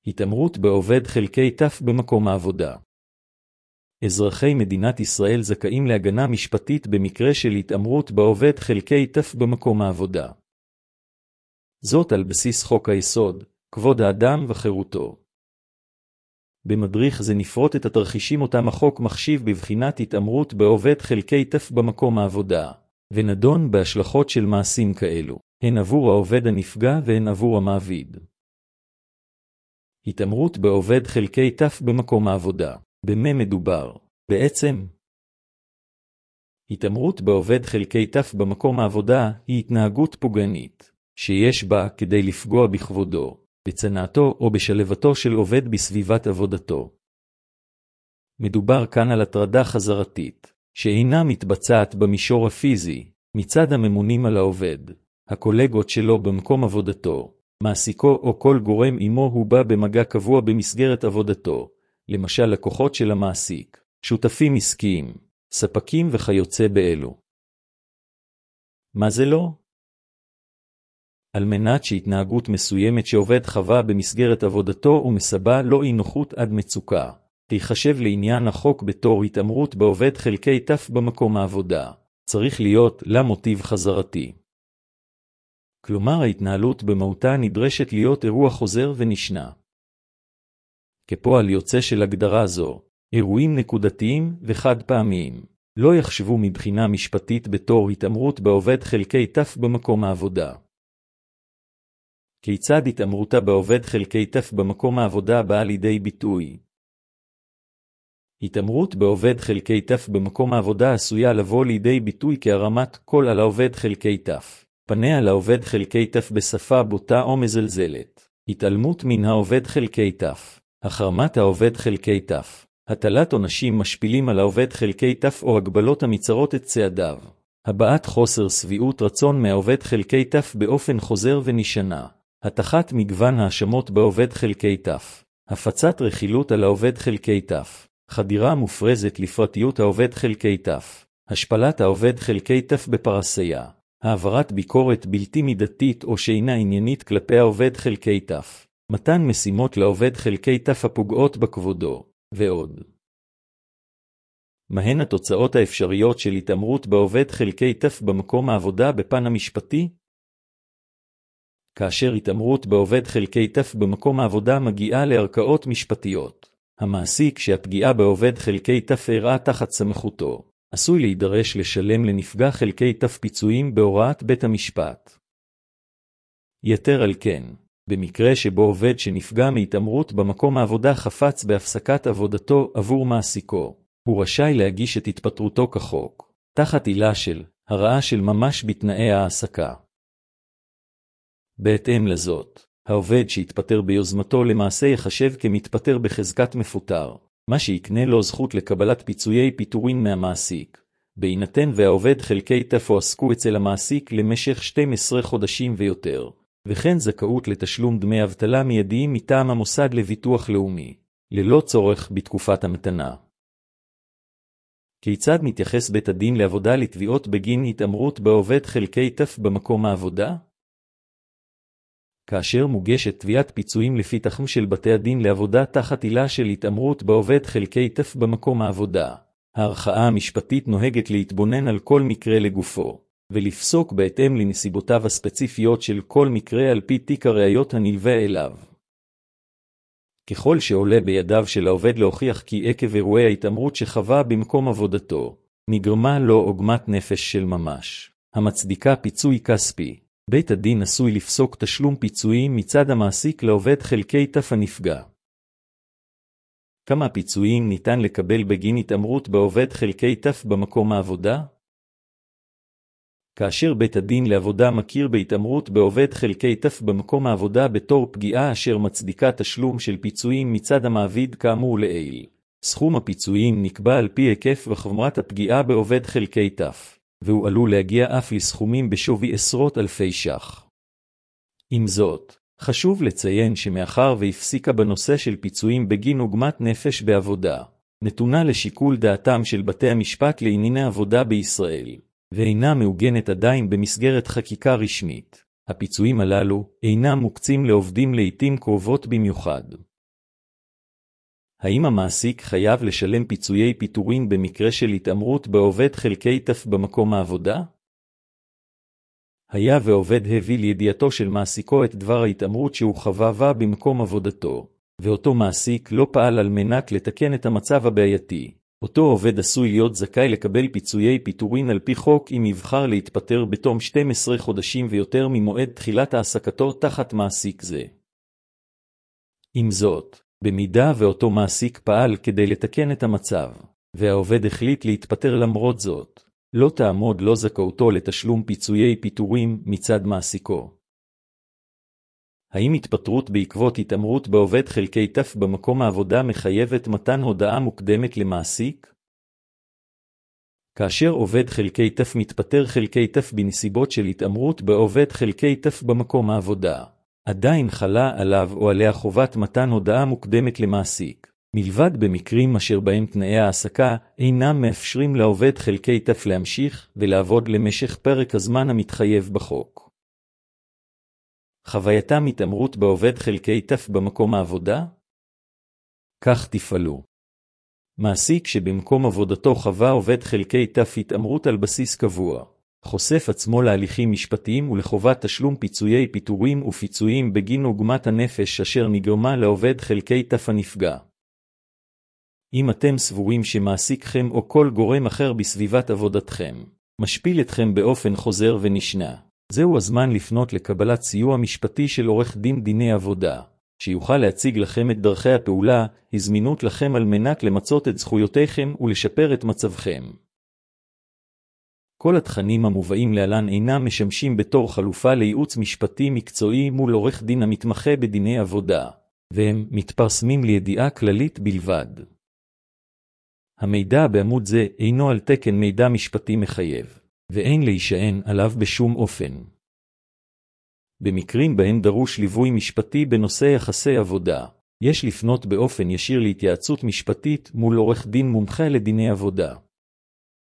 התעמרות בעובד חלקי תף במקום העבודה. אזרחי מדינת ישראל זכאים להגנה משפטית במקרה של התעמרות בעובד חלקי תף במקום העבודה. זאת על בסיס חוק היסוד, כבוד האדם וחירותו. במדריך זה נפרוט את התרחישים אותם החוק מחשיב בבחינת התעמרות בעובד חלקי תף במקום העבודה, ונדון בהשלכות של מעשים כאלו, הן עבור העובד הנפגע והן עבור המעביד. התעמרות בעובד חלקי תף במקום העבודה. במה מדובר? בעצם, התעמרות בעובד חלקי תף במקום העבודה היא התנהגות פוגענית, שיש בה כדי לפגוע בכבודו, בצנעתו או בשלוותו של עובד בסביבת עבודתו. מדובר כאן על הטרדה חזרתית, שאינה מתבצעת במישור הפיזי, מצד הממונים על העובד, הקולגות שלו במקום עבודתו, מעסיקו או כל גורם עמו הוא בא במגע קבוע במסגרת עבודתו, למשל לקוחות של המעסיק, שותפים עסקיים, ספקים וכיוצא באלו. מה זה לא? על מנת שהתנהגות מסוימת שעובד חווה במסגרת עבודתו ומסבה לא אי נוחות עד מצוקה, תיחשב לעניין החוק בתור התעמרות בעובד חלקי תף במקום העבודה, צריך להיות לה מוטיב חזרתי. כלומר ההתנהלות במהותה נדרשת להיות אירוע חוזר ונשנה. כפועל יוצא של הגדרה זו, אירועים נקודתיים וחד פעמיים, לא יחשבו מבחינה משפטית בתור התעמרות בעובד חלקי תף במקום העבודה. כיצד התעמרותה בעובד חלקי תף במקום העבודה באה לידי ביטוי? התעמרות בעובד חלקי תף במקום העבודה עשויה לבוא לידי ביטוי כהרמת קול על העובד חלקי תף, פניה לעובד חלקי תף בשפה בוטה או מזלזלת, התעלמות מן העובד חלקי תף, החרמת העובד חלקי תף, הטלת עונשים משפילים על העובד חלקי תף או הגבלות המצרות את צעדיו, הבעת חוסר שביעות רצון מהעובד חלקי תף באופן חוזר ונשנה, התחת מגוון האשמות בעובד חלקי תף, הפצת רכילות על העובד חלקי תף, חדירה מופרזת לפרטיות העובד חלקי תף, השפלת העובד חלקי תף בפרסיה, העברת ביקורת בלתי מידתית או שאינה עניינית כלפי העובד חלקי תף, מתן משימות לעובד חלקי תף הפוגעות בכבודו, ועוד. מהן התוצאות האפשריות של התעמרות בעובד חלקי תף במקום העבודה בפן המשפטי? כאשר התעמרות בעובד חלקי תף במקום העבודה מגיעה לערכאות משפטיות, המעסיק שהפגיעה בעובד חלקי תף אירעה תחת סמכותו, עשוי להידרש לשלם לנפגע חלקי תף פיצויים בהוראת בית המשפט. יתר על כן, במקרה שבו עובד שנפגע מהתעמרות במקום העבודה חפץ בהפסקת עבודתו עבור מעסיקו, הוא רשאי להגיש את התפטרותו כחוק, תחת עילה של הרעה של ממש בתנאי העסקה. בהתאם לזאת, העובד שהתפטר ביוזמתו למעשה יחשב כמתפטר בחזקת מפוטר, מה שיקנה לו זכות לקבלת פיצויי פיטורין מהמעסיק, בהינתן והעובד חלקי תף הועסקו אצל המעסיק למשך 12 חודשים ויותר, וכן זכאות לתשלום דמי אבטלה מיידיים מטעם המוסד לביטוח לאומי, ללא צורך בתקופת המתנה. כיצד מתייחס בית הדין לעבודה לתביעות בגין התעמרות בעובד חלקי תף במקום העבודה? כאשר מוגשת תביעת פיצויים לפתחם של בתי הדין לעבודה תחת עילה של התעמרות בעובד חלקי תף במקום העבודה, הערכאה המשפטית נוהגת להתבונן על כל מקרה לגופו, ולפסוק בהתאם לנסיבותיו הספציפיות של כל מקרה על פי תיק הראיות הנלווה אליו. ככל שעולה בידיו של העובד להוכיח כי עקב אירועי ההתעמרות שחווה במקום עבודתו, נגרמה לו עוגמת נפש של ממש, המצדיקה פיצוי כספי, בית הדין עשוי לפסוק תשלום פיצויים מצד המעסיק לעובד חלקי תף הנפגע. כמה פיצויים ניתן לקבל בגין התעמרות בעובד חלקי תף במקום העבודה? כאשר בית הדין לעבודה מכיר בהתעמרות בעובד חלקי תף במקום העבודה בתור פגיעה אשר מצדיקה תשלום של פיצויים מצד המעביד כאמור לעיל, סכום הפיצויים נקבע על פי היקף וחומרת הפגיעה בעובד חלקי תף, והוא עלול להגיע אף לסכומים בשווי עשרות אלפי ש"ח. עם זאת, חשוב לציין שמאחר והפסיקה בנושא של פיצויים בגין עוגמת נפש בעבודה, נתונה לשיקול דעתם של בתי המשפט לענייני עבודה בישראל, ואינה מעוגנת עדיין במסגרת חקיקה רשמית. הפיצויים הללו אינם מוקצים לעובדים לעתים קרובות במיוחד, האם המעסיק חייב לשלם פיצויי פיטורין במקרה של התאמרות בעובד חלקי תף במקום העבודה? היה ועובד הביא לידיעתו של מעסיקו את דבר ההתאמרות שהוא חווה במקום עבודתו, ואותו מעסיק לא פעל על מנת לתקן את המצב הבעייתי. אותו עובד עשוי להיות זכאי לקבל פיצויי פיטורין על פי חוק אם יבחר להתפטר בתום 12 חודשים ויותר ממועד תחילת העסקתו תחת מעסיק זה. עם זאת, במידה ואותו מעסיק פעל כדי לתקן את המצב, והעובד החליט להתפטר למרות זאת, לא תעמוד לו זכאותו לתשלום פיצויי פיטורים מצד מעסיקו. האם התפטרות בעקבות התאמרות בעובד חלקי תף במקום העבודה מחייבת מתן הודעה מוקדמת למעסיק? כאשר עובד חלקי תף מתפטר חלקי תף בנסיבות של התאמרות בעובד חלקי תף במקום העבודה, עדיין חלה עליו או עליה חובת מתן הודעה מוקדמת למעסיק, מלבד במקרים אשר בהם תנאי העסקה אינם מאפשרים לעובד חלקי תף להמשיך ולעבוד למשך פרק הזמן המתחייב בחוק. חווייתם התאמרות בעובד חלקי תף במקום העבודה? כך תפעלו. מעסיק שבמקום עבודתו חווה עובד חלקי תף התאמרות על בסיס קבוע, חושף עצמו להליכים משפטיים ולחובת תשלום פיצויי פיטורים ופיצויים בגין עוגמת הנפש אשר נגרמה לעובד חלקי תף הנפגע. אם אתם סבורים שמעסיקכם או כל גורם אחר בסביבת עבודתכם משפיל אתכם באופן חוזר ונשנה, זהו הזמן לפנות לקבלת סיוע משפטי של עורך דין דיני עבודה, שיוכל להציג לכם את דרכי הפעולה, הזמינות לכם על מנת למצות את זכויותיכם ולשפר את מצבכם. כל התכנים המובאים להלן אינם משמשים בתור חלופה לייעוץ משפטי מקצועי מול עורך דין המתמחה בדיני עבודה, והם מתפרסמים לידיעה כללית בלבד. המידע בעמוד זה אינו על תקן מידע משפטי מחייב, ואין להישען עליו בשום אופן. במקרים בהם דרוש ליווי משפטי בנושא יחסי עבודה, יש לפנות באופן ישיר להתייעצות משפטית מול עורך דין מומחה לדיני עבודה.